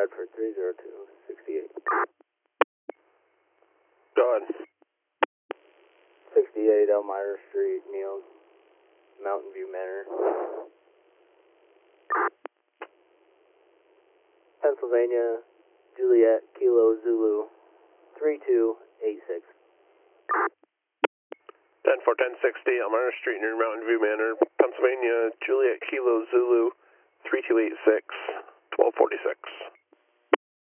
Bradford 30268. Go ahead. 68 Elmira Street, Neil, Mountain View Manor. Pennsylvania, Juliet, Kilo, Zulu, 3286. 10-4-10-60, Elmira Street near Mountain View Manor, Pennsylvania, Juliet, Kilo, Zulu, 3286, 1246.